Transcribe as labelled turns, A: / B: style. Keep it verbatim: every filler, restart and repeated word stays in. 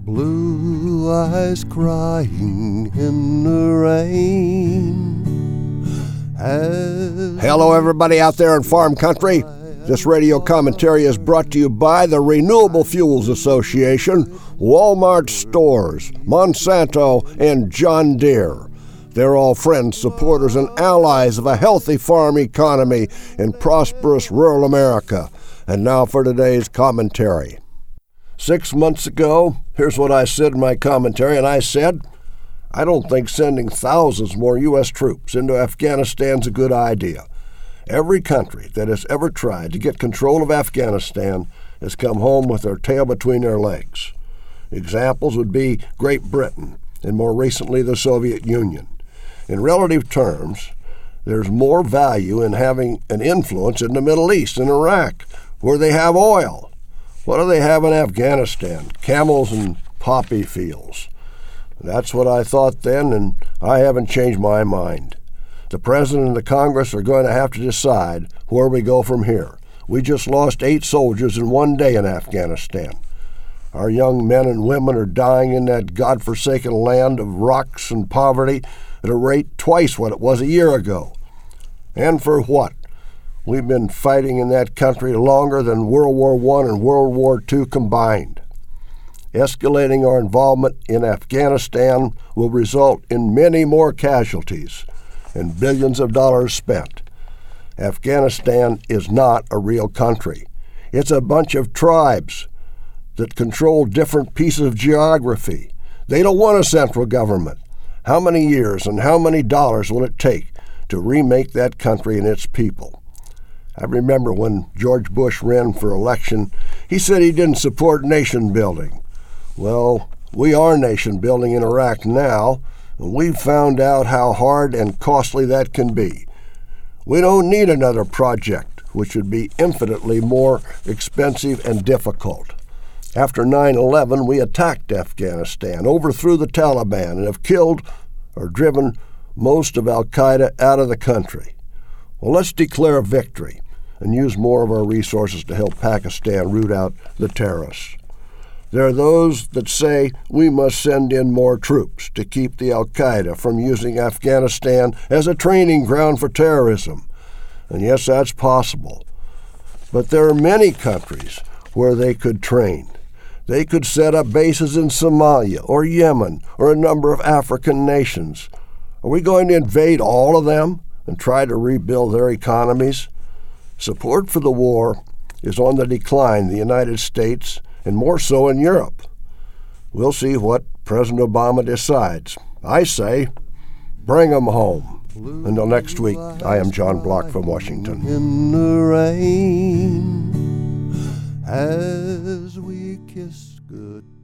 A: Blue eyes crying in the rain. As
B: Hello, everybody out there in farm country. This radio commentary is brought to you by the Renewable Fuels Association, Walmart Stores, Monsanto, and John Deere. They're all friends, supporters, and allies of a healthy farm economy in prosperous rural America. And now for today's commentary. Six months ago, here's what I said in my commentary, and I said, I don't think sending thousands more U S troops into Afghanistan's a good idea. Every country that has ever tried to get control of Afghanistan has come home with their tail between their legs. Examples would be Great Britain and more recently the Soviet Union. In relative terms, there's more value in having an influence in the Middle East and Iraq, where they have oil. What do they have in Afghanistan? Camels and poppy fields. That's what I thought then, and I haven't changed my mind. The President and the Congress are going to have to decide where we go from here. We just lost eight soldiers in one day in Afghanistan. Our young men and women are dying in that godforsaken land of rocks and poverty at a rate twice what it was a year ago. And for what? We've been fighting in that country longer than World War One and World War Two combined. Escalating our involvement in Afghanistan will result in many more casualties and billions of dollars spent. Afghanistan is not a real country. It's a bunch of tribes that control different pieces of geography. They don't want a central government. How many years and how many dollars will it take to remake that country and its people? I remember when George Bush ran for election, he said he didn't support nation building. Well, we are nation building in Iraq now, and we've found out how hard and costly that can be. We don't need another project, which would be infinitely more expensive and difficult. After nine eleven, we attacked Afghanistan, overthrew the Taliban, and have killed or driven most of al-Qaeda out of the country. Well, let's declare a victory and use more of our resources to help Pakistan root out the terrorists. There are those that say we must send in more troops to keep the al-Qaeda from using Afghanistan as a training ground for terrorism. And yes, that's possible. But there are many countries where they could train. They could set up bases in Somalia or Yemen or a number of African nations. Are we going to invade all of them and try to rebuild their economies? Support for the war is on the decline in the United States and more so in Europe. We'll see what President Obama decides. I say, bring them home. Until next week, I am John Block from Washington.
A: In the rain, as we kiss goodbye.